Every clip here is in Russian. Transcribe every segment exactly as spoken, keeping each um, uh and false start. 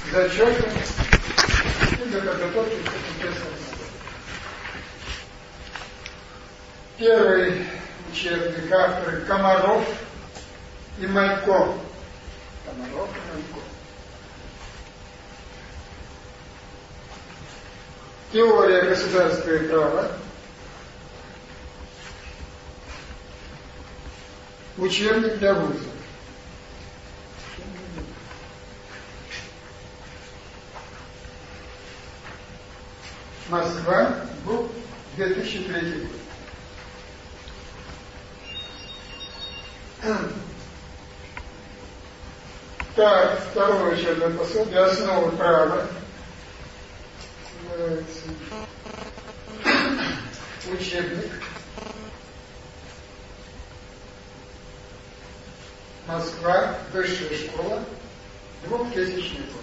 зачеты и для подготовки к тестам. Первый учебник авторы Комаров и Майко. Комаров и Майко. Теория государства и права. Учебник для вузов. Москва, ГУП, две тысячи третий год. Так, второе учебное пособие, основы права. Учебник. Москва, высшая школа, двухтысячный год.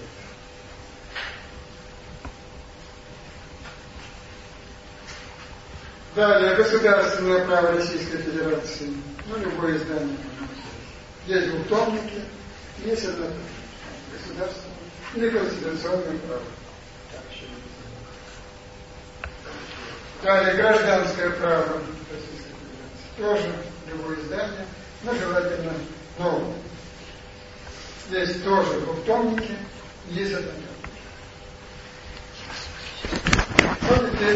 Далее, государственное право Российской Федерации. Ну, любое издание. Есть двухтомники, есть однотомники. Государственное или конституционное право. Далее, гражданское право Российской Федерации. Тоже любое издание, но желательно новое. Есть тоже двухтомники, есть однотомники. Вот теперь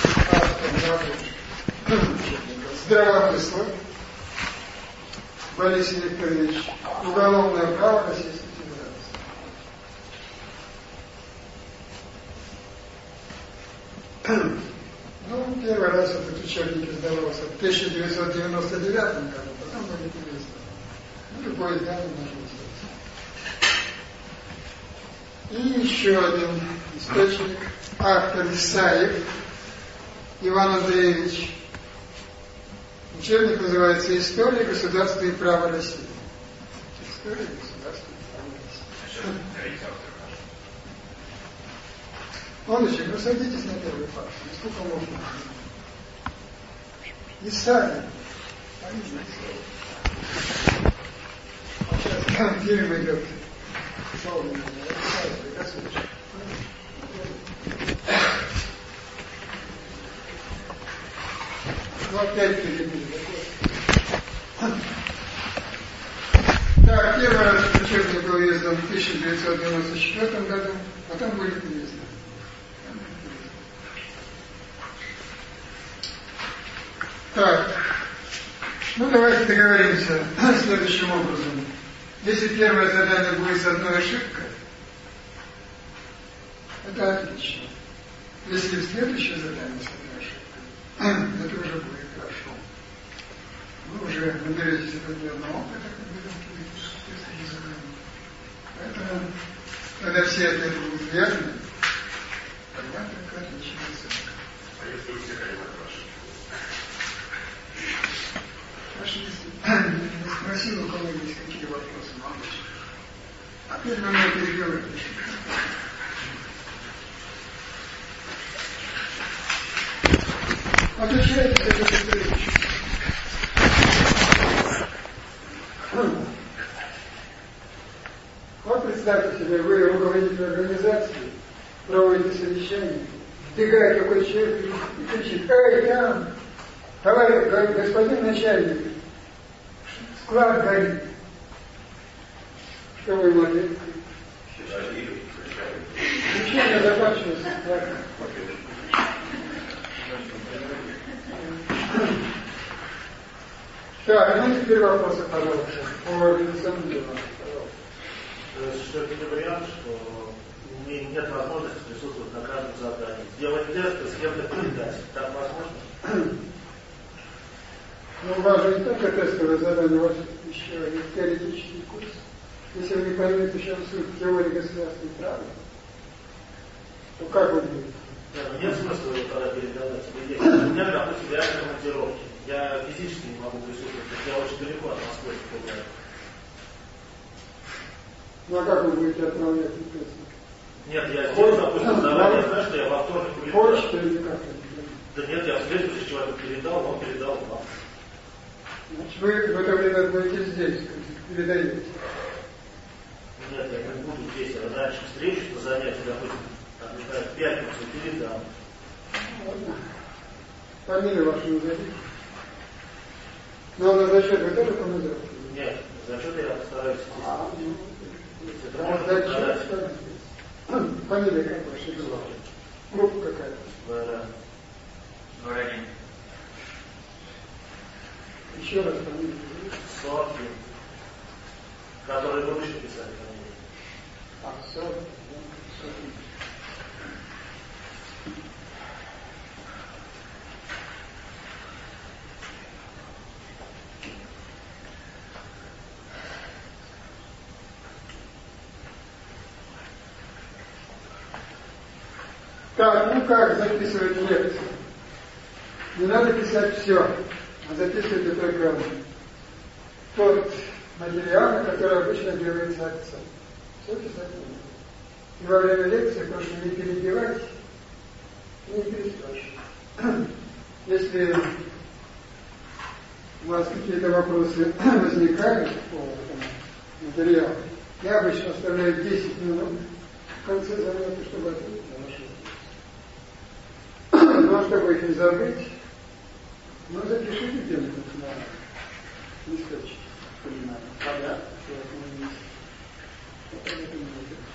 здравомыслие. Борис Викторович, уголовное право Российской Федерации. Ну, первый раз этот учебник издавался в тысяча девятьсот девяносто девятом году, потом были переизданы. Ну, любое издание можно сделать. И еще один источник, автор Исаев Иван Андреевич. Учебник называется «История государства и права России». История государства и права России. Молодчик, ну садитесь на первый пар. Сколько можно? Исаев. Сейчас фильм идет. Ну, опять перебили. Так, первый раз учебник был издан в тысяча девятьсот девяносто четвёртом году, потом были переизданы. Так, ну давайте договоримся следующим образом. Если первое задание будет с одной ошибкой, это отлично. Если следующее задание с одной ошибкой, это уже будет хорошо. Вы уже наберетесь определенного опыта, как будем следующее задание. Поэтому, когда все ответы будут верны, тогда только отличная оценка. А если у всех один хороший? Хорошо, если не спросил, у кого есть какие вопросы, мамочка. А теперь вы меня перебиваете. Отвечайте за эту встречу. Вот представьте себе, вы руководитель организации, проводите совещание, вбегает такой человек и кричит: «Эй, там, товарищ, господин начальник, склад горит». Что вы ему ответите? Учение закончилось. Так, ну теперь вопросы, пожалуйста, по организационным делам. Что это не вариант, что у меня нет возможности присутствовать на каждом задании. Сделать тест и с кем-то передать. Так возможно? Ну, у вас же не только тестовое задание, у вас еще и теоретический курс. Если вы не поймете еще суть теории государственного права, то как вы будете? Нет смысла его тогда передавать. У меня, допустим, реально командировки. Я физически не могу присутствовать, я очень далеко от Москвы. Ну а как вы будете отправлять тест? Нет, я сделал, допустим, задание, я знаю, что я во вторник улетаю. Почта или как? Да нет, я встретился с человеком, передал, он передал вам. Значит, вы в это время будете здесь, передаете. Нет, я не буду здесь, я раньше встречу по занятию, допустим, там, не знаю, в пятницу передам. Ладно. Фамилию вашу назовите. Но на зачет вы тоже помогаете? Нет, зачет я постараюсь. А, Это а можно зачет подать. что? Фамилия как ваша? Группа какая? Да. Воронин. Еще раз фамилию. Соткин, который вы вышли писали фамилию. А, Соткин. Соткин. Так, ну как записывать лекцию? Не надо писать все, а записывайте только тот материал, на который обычно делается акцент. Все писать надо. И во время лекции прошу не перебивать и не переспрашивать. Если у вас какие-то вопросы возникают по этому материалу, я обычно оставляю десять минут в конце занятия, чтобы ответить на ваши вопросы. Но чтобы их не забыть, ну запишите где-нибудь на листочке. Понятно, что это не есть.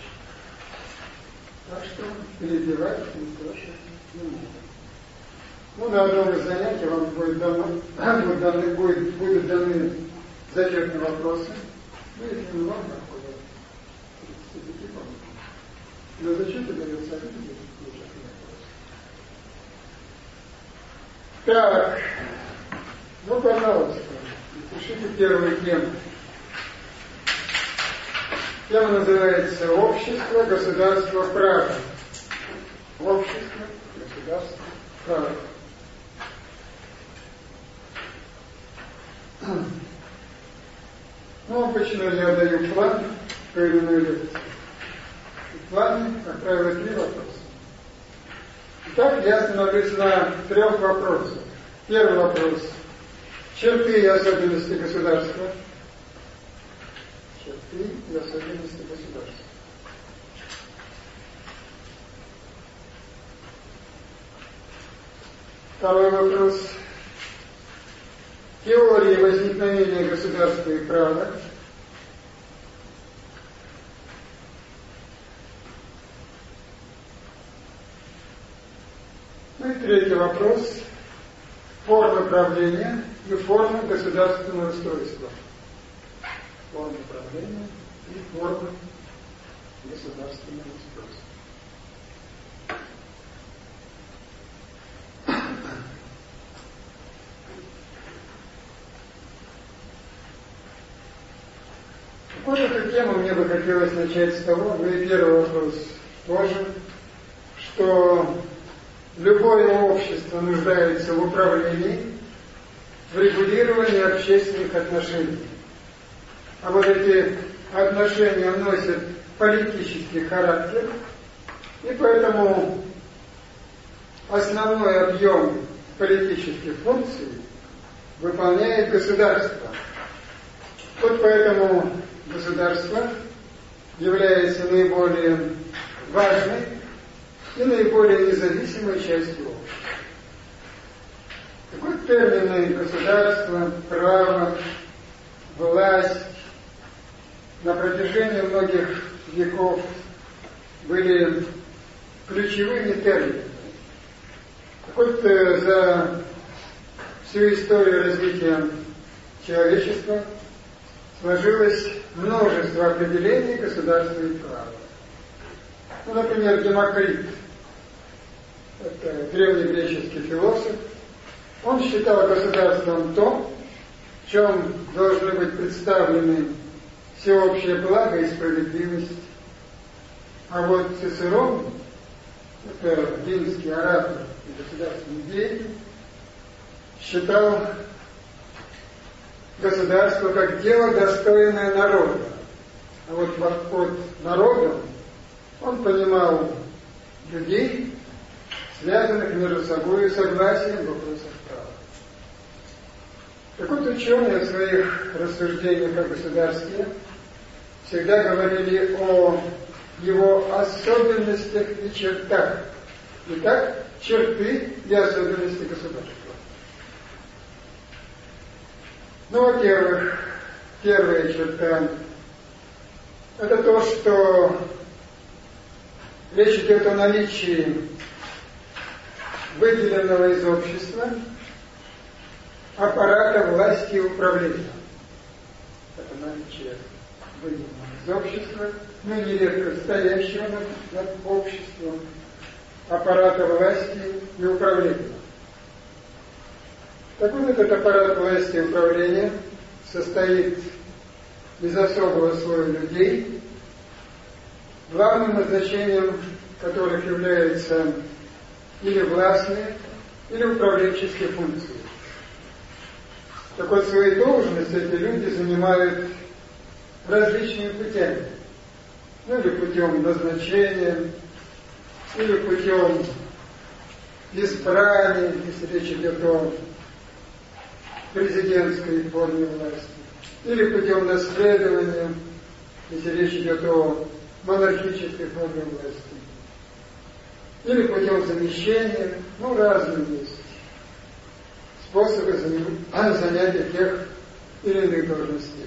Так что перебивать не спрашивать не надо. Ну, на одном из занятий вам будет дано, будут, даны, будет, будут даны зачетные вопросы. Ну, если не вам проходят, тридцать пять, по-моему. На зачеты дается один зачетный вопрос. Так, ну, пожалуйста, пишите первую тему. Тема называется «Общество, государство, право». Общество, государство, право. Ну, обычно я даю план по иной лекции. В плане, как правило, три вопроса. Итак, я остановлюсь на трех вопросах. Первый вопрос. Черты и особенности государства. Черты и особенности государства. Второй вопрос. Теории возникновения государства и права. Ну и третий вопрос. Формы правления и формы государственного устройства. Формы правления и формы государственного устройства. Вот эту тему мне бы хотелось начать с того, ну и первый вопрос тоже, что любое общество нуждается в управлении, в регулировании общественных отношений. А вот эти отношения носят политический характер, и поэтому основной объем политических функций выполняет государство. Вот поэтому государство является наиболее важной и наиболее независимой частью общества. Так вот, термины государство, право, власть на протяжении многих веков были ключевыми терминами. Так вот, за всю историю развития человечества сложилось множество определений государства и права. Ну, например, Демокрит, это древнегреческий философ, он считал государством то, в чем должны быть представлены всеобщее благо и справедливость. А вот Цицерон, это римский оратор и государственный деятель, считал государство как дело, достойное народа. А вот под народом он понимал людей, связанных между собой согласием в вопросах права. Так вот, ученые в своих рассуждениях о государстве всегда говорили о его особенностях и чертах. Итак, черты и особенности государства. Ну, во-первых, первая черта – это то, что речь идет о наличии выделенного из общества аппарата власти и управления. Это наличие выделенного из общества, ну, нередко стоящего над, над обществом, аппарата власти и управления. Так вот, этот аппарат власти и управления состоит из особого слоя людей, главным назначением которых являются или властные, или управленческие функции. Так вот, свои должности эти люди занимают различными путями. Ну, или путем назначения, или путем избрания, если речь идет о президентской форме власти, или путем наследования, если речь идет о монархической форме власти, или путем замещения, ну, разные есть способы занятия тех или иных должностей.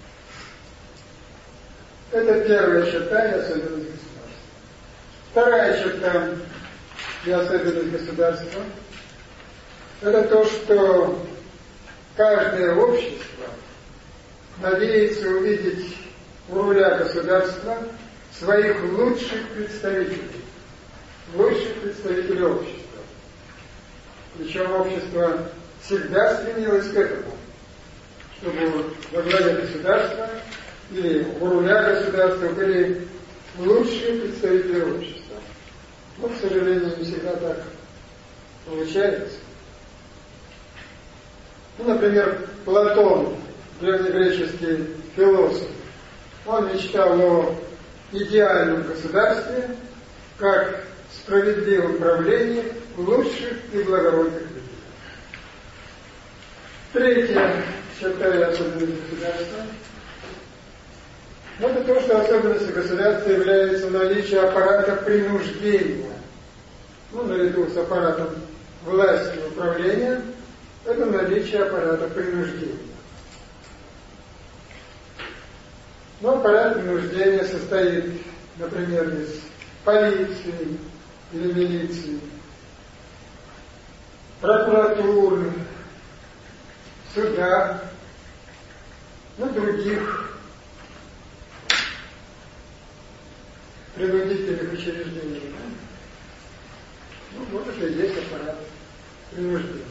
Это первая черта и особенность государства. Вторая черта и особенность государства – это то, что каждое общество надеется увидеть у руля государства своих лучших представителей, лучших представителей общества. Причем общество всегда стремилось к этому, чтобы во главе государства или у руля государства были лучшие представители общества. Но, к сожалению, не всегда так получается. Ну, например, Платон, древнегреческий философ, он мечтал о идеальном государстве, как справедливом правлении лучших и благородных людей. Третья черта и особенность государства – это то, что особенностью государства является наличие аппарата принуждения. Ну, наряду с аппаратом власти и управления, это наличие аппарата принуждения. Но аппарат принуждения состоит, например, из полиции или милиции, прокуратуры, суда, ну, других принудительных учреждений. Ну, вот это и есть аппарат принуждения.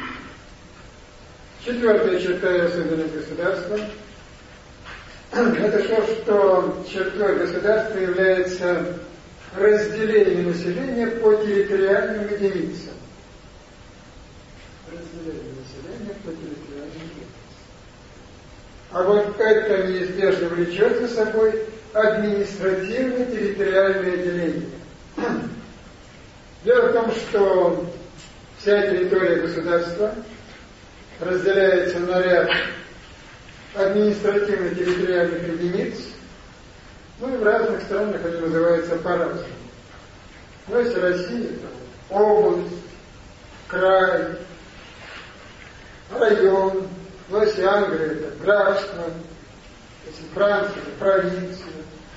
Четвертая черта и особенность государства – это то, что чертой государства является разделение населения по территориальным единицам. Разделение населения по территориальным единицам. А вот это неизбежно влечет за собой административно-территориальное деление. Дело в том, что вся территория государства разделяется на ряд административно-территориальных единиц, ну и в разных странах они называются по-разному. Ну, если Россия, то область, край, район, ну, если Англия, это графство, если Франция, это провинция.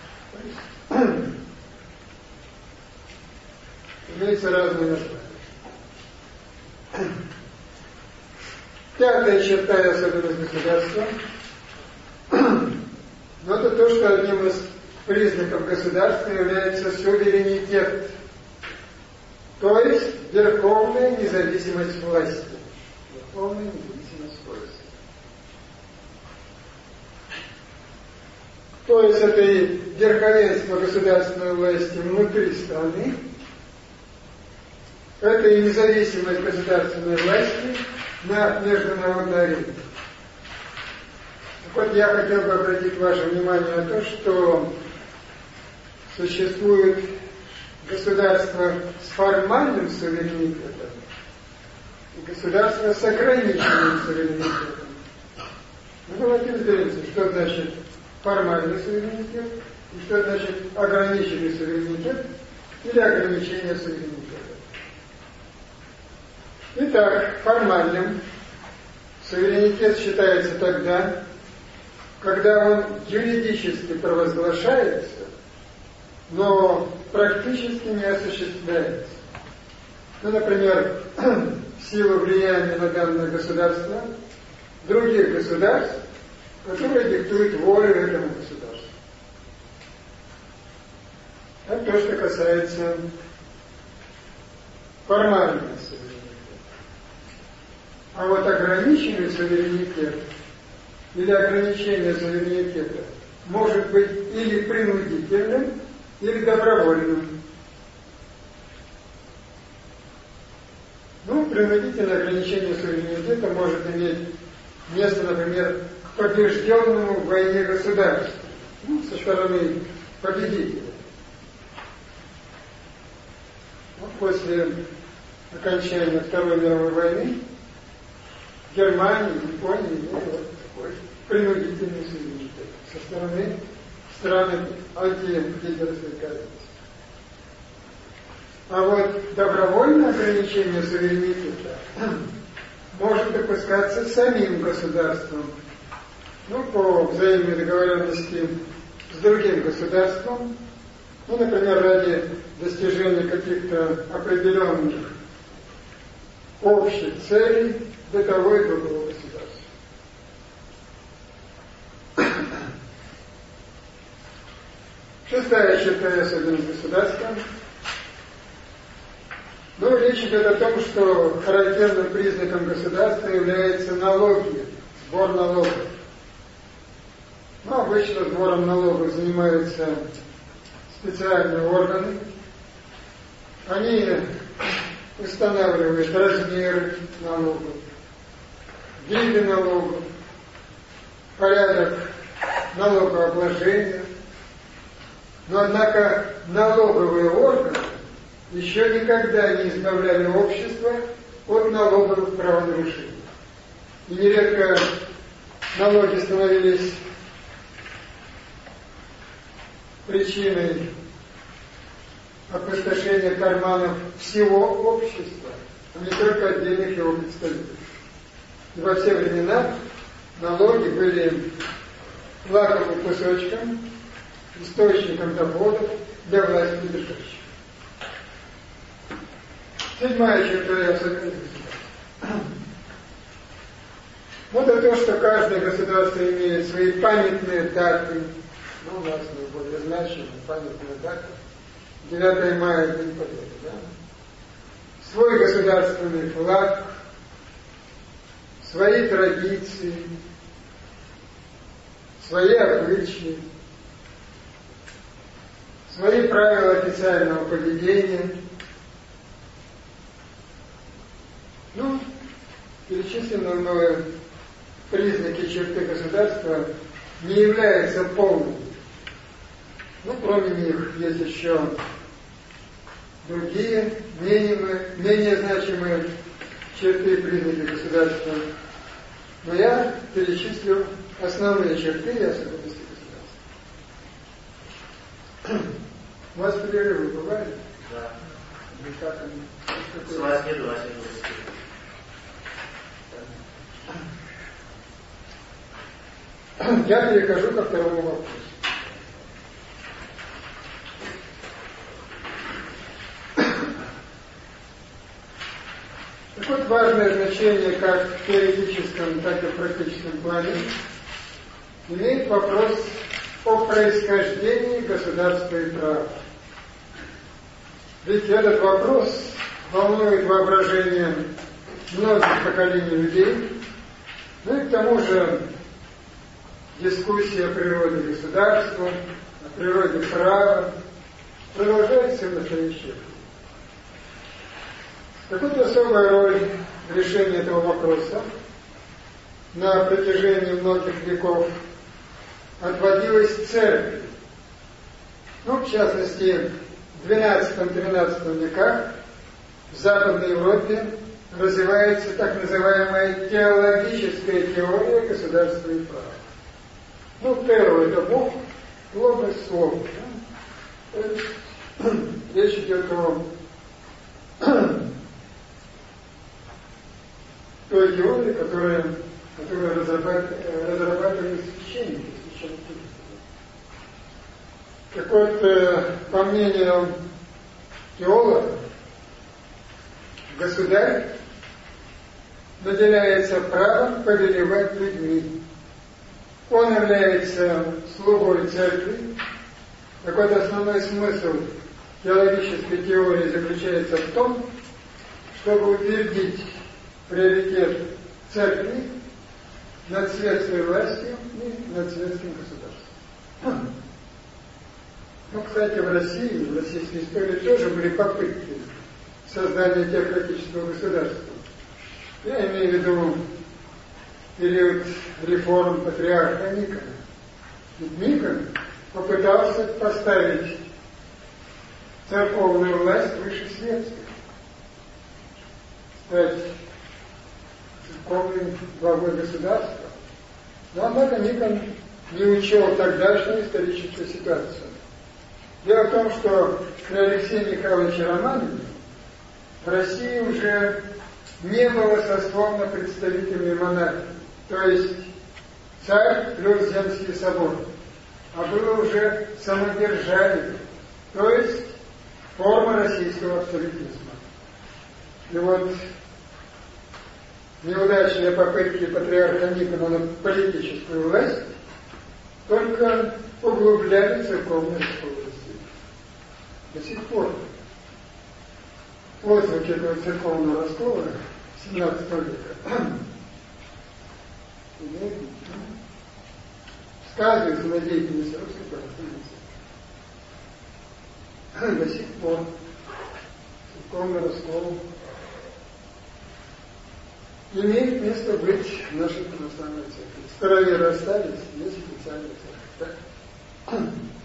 Имеются разные названия. Пятая черта и особенность государства – но это то, что одним из признаков государства является суверенитет, то есть верховная независимость власти. Верховная независимость власти. То есть это и верховенство государственной власти внутри страны, это и независимость государственной власти на международной арене. Вот я хотел бы обратить ваше внимание на то, что существует государство с формальным суверенитетом и государство с ограниченным суверенитетом. Ну, давайте разберемся, что значит формальный суверенитет И что значит ограниченный суверенитет или ограничение суверенитета? Итак, формальным суверенитет считается тогда, когда он юридически провозглашается, но практически не осуществляется. Ну, например, в силу влияния на данное государство других государств, которые диктуют волю этому государству. Это то, что касается формального суверенитета. А вот ограниченный суверенитет или ограничение суверенитета может быть или принудительным, или добровольным. Ну, принудительное ограничение суверенитета может иметь место, например, к побежденному в войне государству, ну, со стороны победителя. Вот после окончания Второй мировой войны Германия, Япония имели вот такой принудительный суверенитет со стороны стран антигитлеровской коалиции. А вот добровольное ограничение суверенитета может допускаться самим государством, ну, по взаимной договоренности с другим государством, ну, например, ради достижения каких-то определенных общих целей для того и другого государства. Шестая черта и особенность государства. Ну, речь идет о том, что характерным признаком государства являются налоги, сбор налогов. Ну, обычно сбором налогов занимаются специальные органы. Они устанавливают размеры налогов, виды налогов, порядок налогообложения. Но, однако, налоговые органы еще никогда не избавляли общество от налоговых правонарушений. И нередко налоги становились причиной опустошения карманов всего общества, а не только отдельных его представителей. И во все времена налоги были лакомым кусочком, источником доходов для власти держащих. Седьмая черта и особенность государства. Вот это то, что каждое государство имеет свои памятные даты. Ну, у нас наиболее значимые памятные даты. девятое мая, День Победы, да? Свой государственный флаг, свои традиции, свои обычаи, свои правила официального поведения. Ну, перечисленные мною признаки черты государства не являются полными. Ну, кроме них есть еще другие, менее, менее значимые черты и признаки государства. Но я перечислю основные черты и особенности государства. У вас перерывы бывали? Да. Или как они? С восьми до восьми. Я перехожу ко второму вопросу. Так вот, важное значение как в теоретическом, так и в практическом плане имеет вопрос о происхождении государства и права. Ведь этот вопрос волнует воображение многих поколений людей, ну и к тому же дискуссия о природе государства, о природе права продолжается в настоящее время. Так вот, особая роль в решении этого вопроса на протяжении многих веков отводилась церкви. Ну, в частности, в двенадцатом-тринадцатом веках в Западной Европе развивается так называемая теологическая теория государства и права. Ну, тео – это Бог, плотность слов. Да? То есть, речь идет о той теории, которая, которая разрабатывали, разрабатывали священники, священники. Так вот, по мнению теологов, государь наделяется правом повелевать людьми. Он является слугой церкви. Так вот, основной смысл теологической теории заключается в том, чтобы утвердить приоритет церкви над светской властью и над светским государством. Ну, кстати, в России, в российской истории тоже были попытки создания теократического государства. Я имею в виду период реформ патриарха Никона. Ведь Никон попытался поставить церковную власть выше светской, стать церковным главой государства. Но, однако, Никон не учел тогдашнюю историческую ситуацию. Дело в том, что при Алексее Михайловиче Романове в России уже не было сословно представительной монархии, то есть царь плюс земский собор, а было уже самодержавие, то есть форма российского абсолютизма. И вот неудачные попытки патриарха Никона на политическую власть только углубляли церковную раскол России. До сих пор отзвуки этого церковного раскола семнадцатого века сказываются на деятельности русской православной церкви. До сих пор церковный раскол имеет место быть в нашей православной церкви. Староверы остались, есть официальная церковь. Так?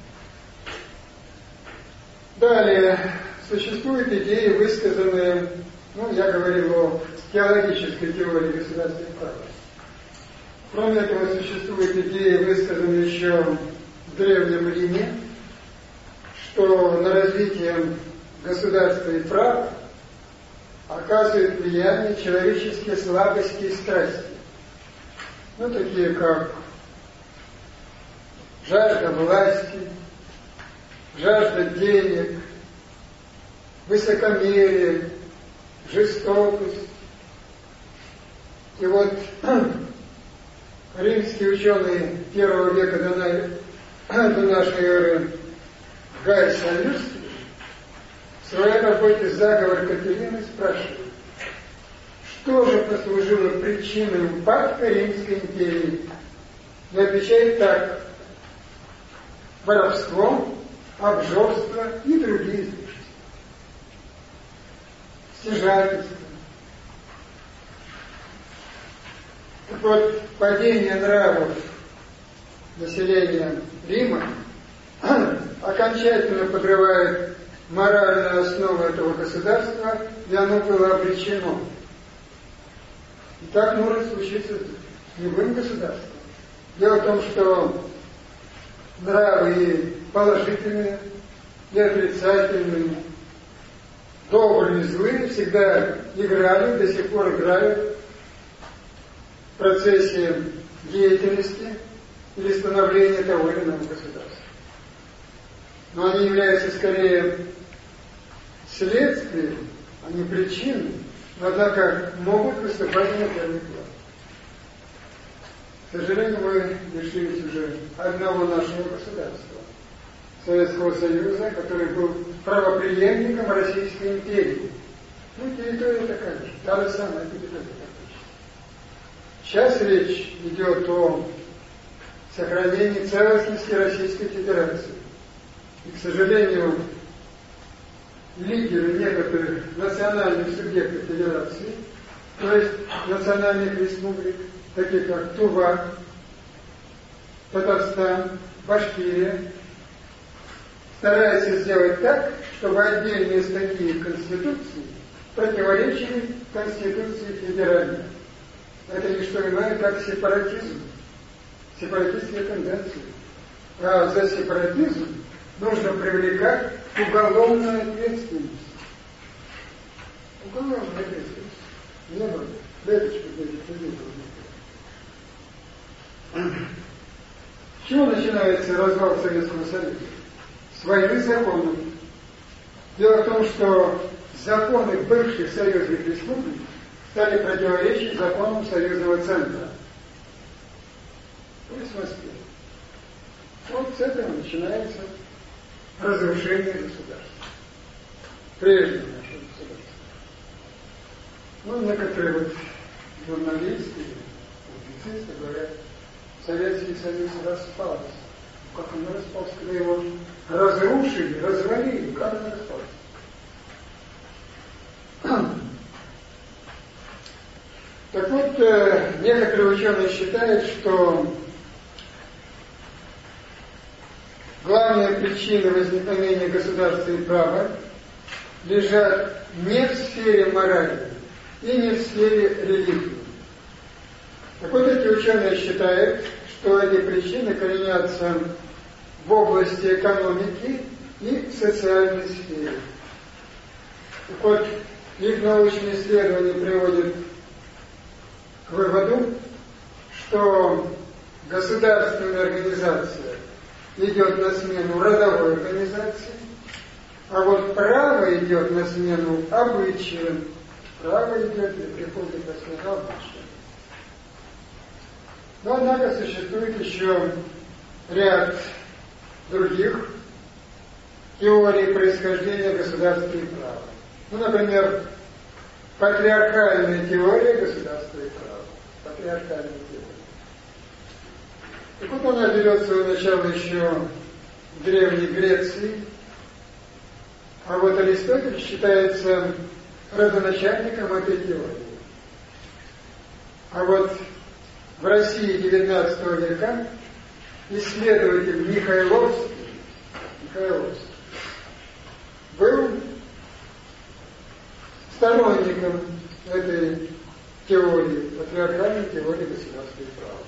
Далее, существуют идеи, высказанные, ну, я говорил о теологической теории государственной права. Кроме этого, существуют идеи, высказанные еще в Древнем Риме, что на развитие государства и права оказывают влияние человеческие слабости и страсти. Ну, такие как жажда власти, жажда денег, высокомерие, жестокость. И вот римский ученый первого века до нашей эры Гай Саллюстий в своей работе «Заговор Катерины» спрашивает, что же послужило причиной упадка Римской империи? И отвечает так: воровство, обжорство и другие излишества. Стяжательство. Так вот, падение нравов населения Рима окончательно подрывает моральную основу этого государства, и оно было обречено. И так может случиться с любым государством. Дело в том, что нравы и положительные, и отрицательные, добрые и злые всегда играли, до сих пор играют в процессе деятельности или становления того или иного государства. Но они являются скорее следствием, а не причиной, но однако могут выступать на первый план. К сожалению, мы лишились уже одного нашего государства, Советского Союза, который был правопреемником Российской империи. Ну, территория такая же, та же самая территория. Сейчас речь идет о сохранении целостности Российской Федерации. И, к сожалению, лидеры некоторых национальных субъектов Федерации, то есть национальных республик, таких как Тува, Татарстан, Башкирия, стараются сделать так, чтобы отдельные статьи Конституции противоречили Конституции федеральной. Это не что иное, как сепаратизм, сепаратистские тенденции. А за сепаратизм нужно привлекать уголовную ответственность. Уголовную ответственность. Не было. Клеточку этих людей. С чего начинается развал Советского Союза? С войны законов. Дело в том, что законы бывших союзных республик стали противоречить законам Союзного Центра. То есть в Москве. Вот с этого начинается разрушение государства. Прежнего нашего государства. Ну, некоторые вот журналисты, публицисты говорят, Советский Союз распался. Как он распался, когда его разрушили, развалили, как он распался? Так вот, некоторые ученые считают, что главные причины возникновения государства и права лежат не в сфере морали и не в сфере религии. Так вот, эти ученые считают, что эти причины коренятся в области экономики и социальной сферы. Так вот, их научные исследования приводят к выводу, что государственная организация идет на смену родовой организации, а вот право идет на смену обычаям. Право идет и приходит на смену обычаям. Но, однако, существует еще ряд других теорий происхождения государства и права. Ну, например, патриархальная теория государства и права. Патриархальная теория. Так вот, она берет свое начало еще в Древней Греции, а вот Аристотель считается родоначальником этой теории. А вот в России девятнадцатого века исследователь Михайловский, Михайловский был сторонником этой теории, патриархальной теории государства и права.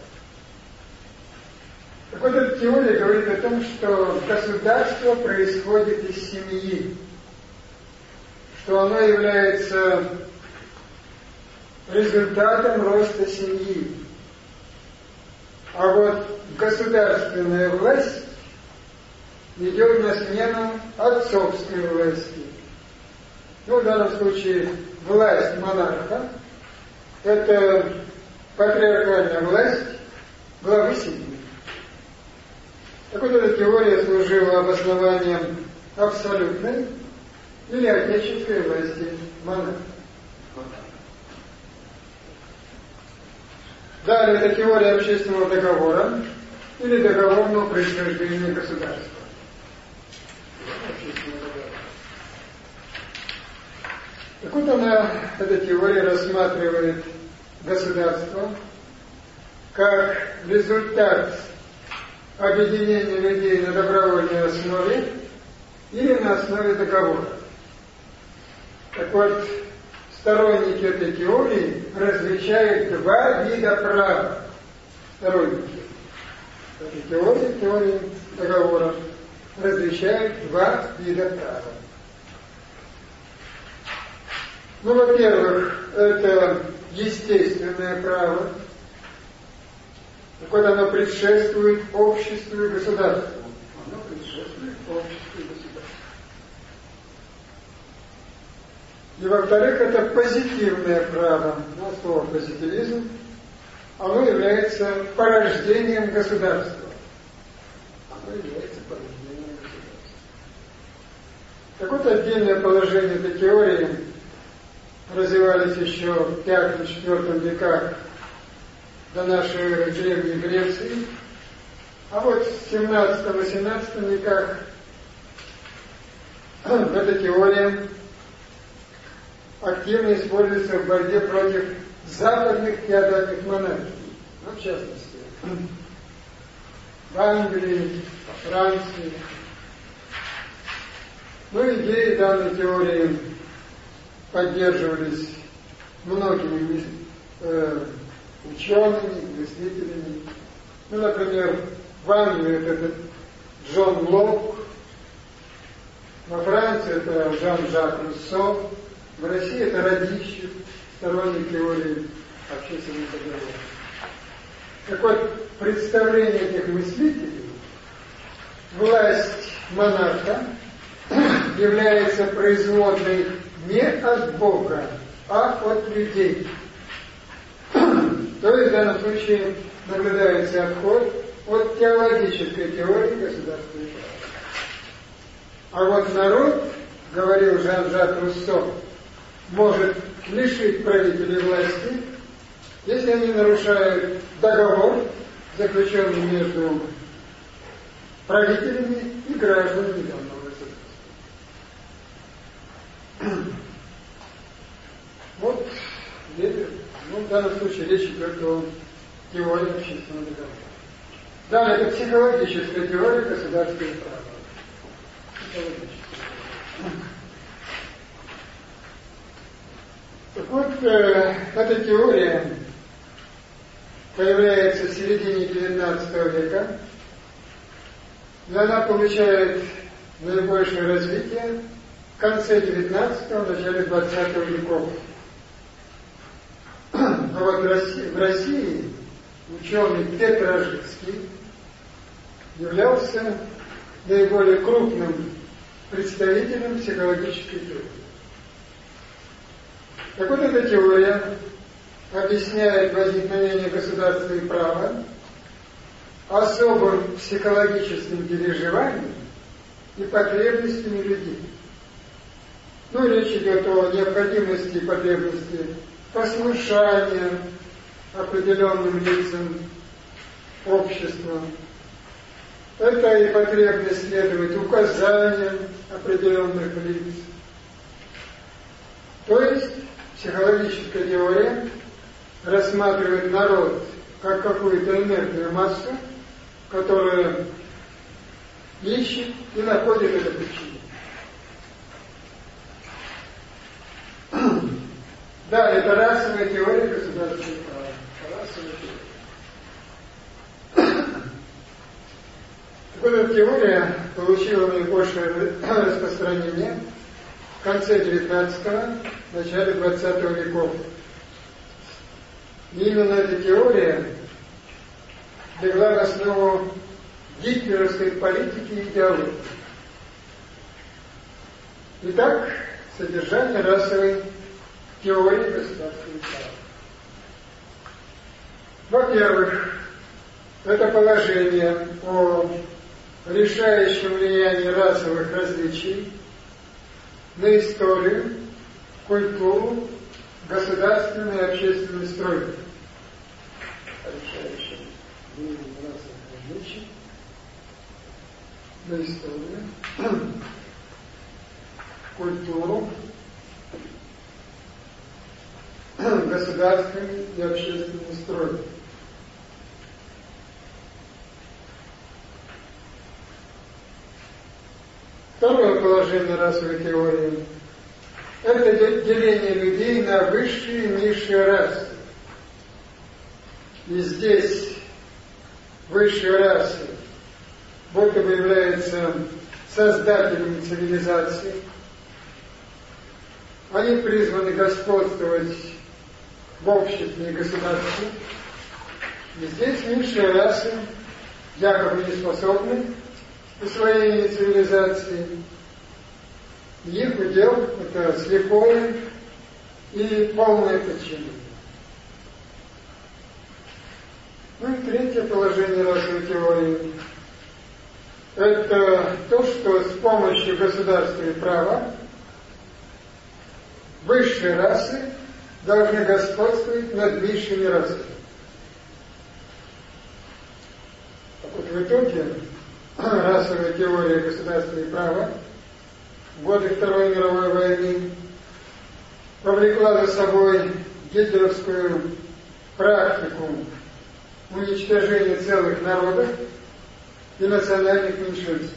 Так вот, эта теория говорит о том, что государство происходит из семьи, что оно является результатом роста семьи. А вот государственная власть идет на смену отцовской власти. Ну, в данном случае власть монарха – это патриархальная власть главы семьи. Так вот, эта теория служила обоснованием абсолютной или отеческой власти монарха. Далее, это теория общественного договора или договорного происхождения государства. Так вот, она, эта теория рассматривает государство как результат объединения людей на добровольной основе или на основе договора. Так вот, сторонники этой теории различают два вида права. Сторонники этой теории, теории договора, различают два вида права. Ну, во-первых, это естественное право. Так вот, оно предшествует обществу и государству. Оно предшествует обществу и государству. И во-вторых, это позитивное право. Ну, слово позитивизм, оно является порождением государства. Оно является порождением государства. Так вот, отдельное положение этой теории развивались еще в пятом-четвёртом веках до нашей эры в Древней Греции, а вот в семнадцатом-восемнадцатом веках эта теория активно используется в борьбе против западных феодальных монархий, ну, в частности, в Англии, во Франции. Ну, идеи данной теории поддерживались многими э, учеными, мыслителями. Ну, например, в Англии этот Жон Лок, во Франции это Жан-Жак Руссо, в России это Радищев, сторонник теории общественного договора. Так вот, представление этих мыслителей, власть монарха является производной не от Бога, а от людей. То есть в данном случае наблюдается отход от теологической теории государственного права. А вот народ, говорил Жан-Жак Руссо, может лишить правителей власти, если они нарушают договор, заключенный между правителями и гражданами данного государства. Вот, ну, в данном случае речь идет о теории общественного договора. Далее, это психологическая теория государственного права. Так вот, э, эта теория появляется в середине девятнадцатого века, и она получает наибольшее развитие в конце девятнадцатого, начале двадцатого веков. А вот в России, в России ученый Петрожицкий являлся наиболее крупным представителем психологической теории. Так вот, эта теория объясняет возникновение государства и права особым психологическим переживанием и потребностями людей. Ну, речь идет о необходимости и потребности послушания определенным лицам общества. Это и потребность следовать указаниям определенных лиц. То есть психологическая теория рассматривает народ как какую-то инертную массу, которая ищет и находит эту причину. Да, это расовая теория государственного права. Расовая теория. Так вот, эта теория получила наибольшее распространение в конце девятнадцатого, начале двадцатого веков. И именно эта теория легла в основу гитлеровской политики и идеологии. Итак, содержание расовой теории государственного права. Во-первых, это положение о решающем влиянии расовых различий на историю, культуру, государственный и общественный строй. Решающем влиянии расовых различий на историю, культуру, государственный и общественный строй. Второе положение расовой теории – это деление людей на высшие и низшие расы. И здесь высшие расы будто бы являются создателями цивилизации. Они призваны господствовать в обществе и государстве. И здесь низшие расы якобы не способны к усвоению цивилизации. Их удел – это слепое и полное подчинение. Ну и третье положение расовой теории – это то, что с помощью государства и права высшие расы должны господствовать над низшими расами. Так вот, в итоге расовая теория государства и права в годы Второй мировой войны повлекла за собой гитлеровскую практику уничтожения целых народов и национальных меньшинств.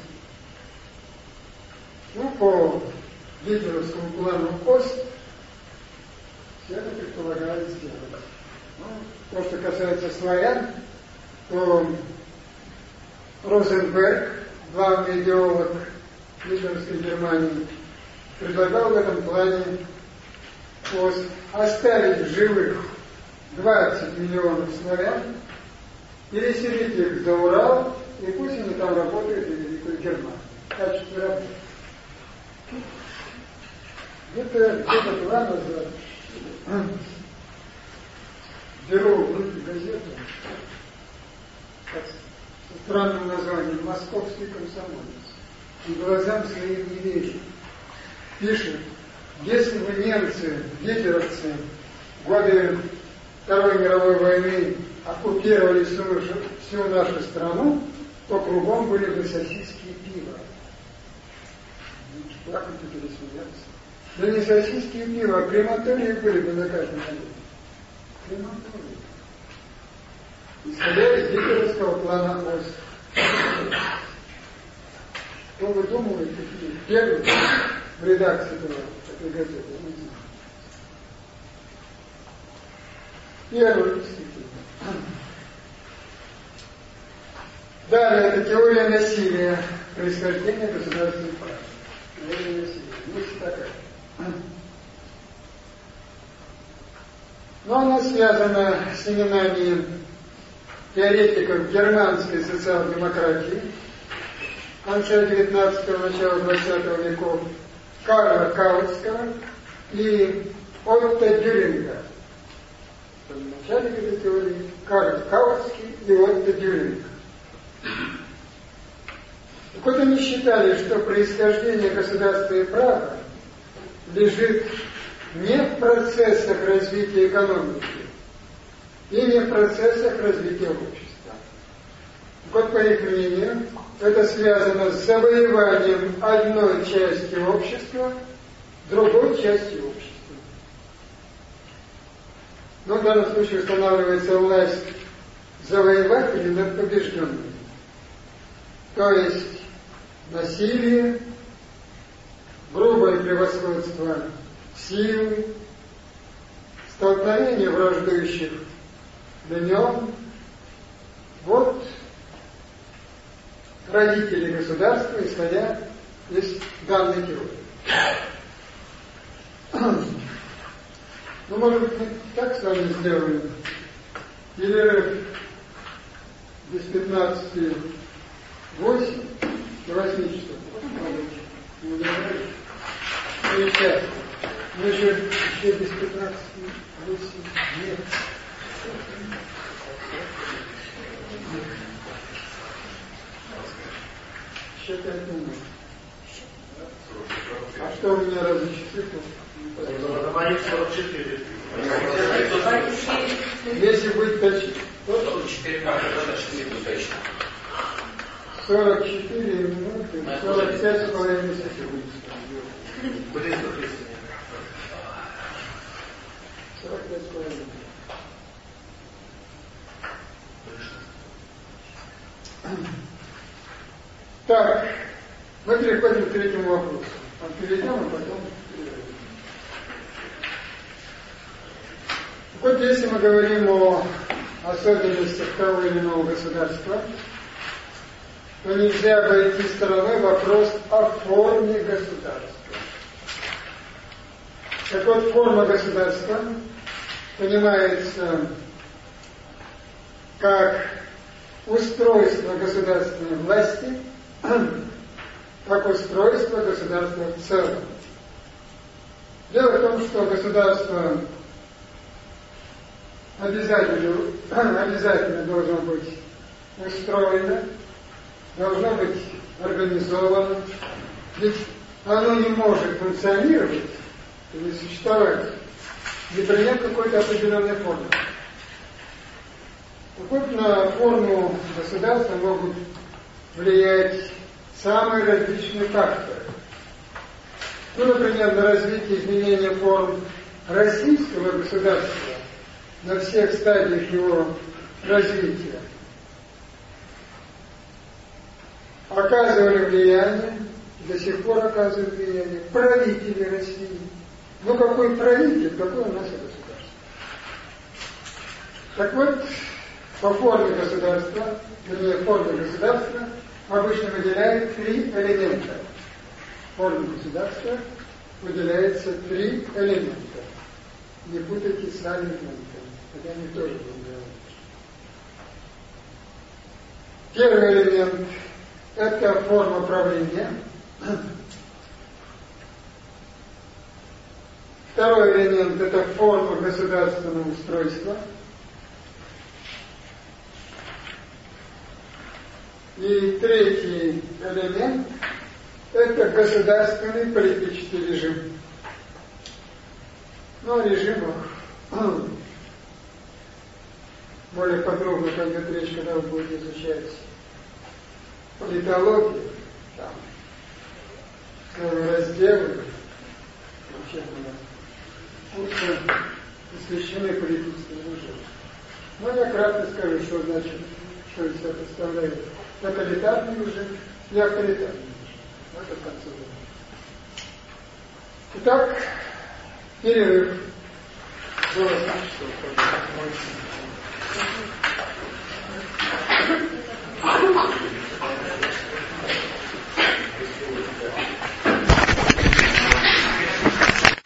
Ну, по гитлеровскому плану ОСТ все это предполагает сделать. Ну, то, что касается славян, то Розенберг главный идеолог гитлеровской Германии, предлагал в этом плане вот, оставить в живых двадцать миллионов славян, переселить их за Урал, и пусть они там работают в Великую Германию в качестве работы. Где-то, где-то два назад беру в руки газету со странным названием «Московский комсомолец». И глазам своим не верю. Пишет: если бы немцы, гитлеровцы в годы Второй мировой войны оккупировали всю, всю нашу страну, то кругом были бы сосиски и пиво. Плакать и пересмеяться. Да не сосиски и пиво, а крематории были бы на каждом шагу. Крематории. Исходя из гитлеровского плана ОС. Что вы думаете, какие первые в редакции этого, этой газеты? Я не знаю. Первый, действительно. Далее, это теория насилия, происхождения государственных прав. Теория насилия. Есть такая. Но она связана с именами теоретиков германской социал-демократии конца девятнадцатого, начала двадцатого веков, Карла Каутского и Отто Дюринга. Начальник этой теории Карл Каутский и Отто Дюринг. Так вот, они считали, что происхождение государства и права лежит не в процессах развития экономики и не в процессах развития общества. Так вот, по их мнению, это связано с завоеванием одной части общества другой части общества. Но в данном случае устанавливается власть завоевателей над побежденными. То есть насилие, грубое превосходство силы, столкновение враждующих племен. Вот родители государства, исходя из данной теории. Ну, может быть, так с вами сделаем? Или без пятнадцати восемь до восьми часов. Не удивляйтесь. Сейчас. Мы же еще без пятнадцати восемь нет. Еще пять минут. А что у меня разные часы? На моих сорок четыре. Если быть точнее, сорок четыре точно. сорок четыре минуты, сорок пять с половиной секунд. сорок пять с половиной. Так, мы переходим к третьему вопросу. Перейдем, а потом перейдем. Вот если мы говорим о особенностях того или иного государства, то нельзя обойти стороной вопрос о форме государства. Так вот, форма государства понимается как устройство государственной власти, как устройство государства в целом. Дело в том, что государство обязательно, обязательно должно быть устроено, должно быть организовано, ведь оно не может функционировать или существовать, не приняв какой-то определенной формы. Так вот, на форму государства могут влиять самые различные факторы. Ну, например, на развитие изменения форм российского государства на всех стадиях его развития оказывали влияние, до сих пор оказывают влияние правители России. Ну, какой правитель, какое у нас и государство. Так вот, по форме государства, вернее, форме государства обычно выделяет три элемента. В форме государства выделяется три элемента. Не путайте с алиментом, хотя они тоже будут говорить. Первый элемент – это форма правления. Второй элемент – это форма государственного устройства. И третий элемент – это государственный политический режим. Ну, о режимах более подробно пойдет речь, когда вы будете изучать политологию, там, целые разделы, вообще курсы посвящены политическим режимам. Но я кратко скажу, что значит, что из себя представляет тоталитарный режим и авторитарный режим. Это в конце года. Итак, перерыв. Было значит, что